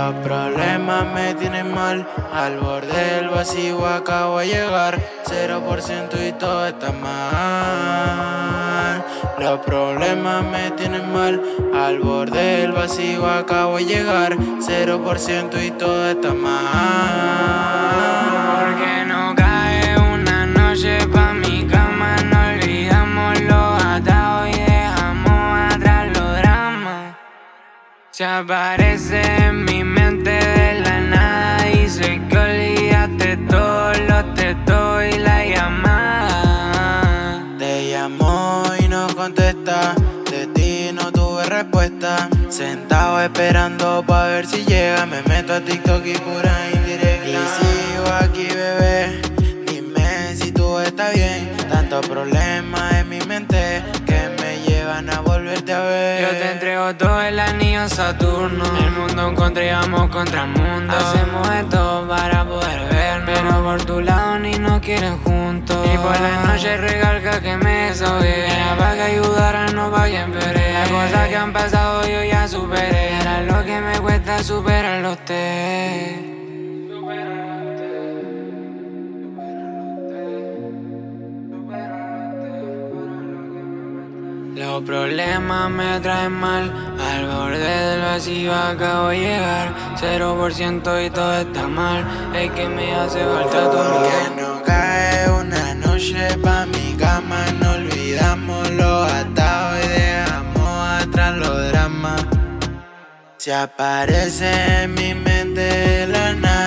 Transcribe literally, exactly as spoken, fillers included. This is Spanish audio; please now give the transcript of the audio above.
Los problemas me tienen mal, al borde del vacío acabo de llegar. Cero por ciento y todo está mal. Los problemas me tienen mal, al borde del vacío acabo de llegar. Cero por ciento y todo está mal. Porque no cae una noche pa' mi cama, no olvidamos los atados y dejamos atrás los dramas. Se aparece en mi mente de la nada, dice que olvidaste todos los textos y la llamada. Te llamó y no contesta, de ti no tuve respuesta. Sentado esperando pa' ver si llega, me meto a TikTok y pura indirecta. Y sigo aquí, bebé, dime si tú estás bien. Tantos problemas en mi mente que me llevan a volverte a ver. Yo te entrego todo el anillo Saturno, el mundo encontramos contra el mundo. Hacemos esto para poder vernos, pero por tu lado ni nos quieren juntos. Y por la noche regalca que me desahogué, era pa' que ayudara, no pa' que empeoré. Las cosas que han pasado yo ya superé, era lo que me cuesta superarlo a usted. Los problemas me traen mal, al borde del vacío acabo de llegar. Cero por ciento y todo está mal, es que me hace falta tu Porque no cae una noche pa' mi cama, no olvidamos los atados y dejamos atrás los dramas. Se aparece en mi mente de la nada.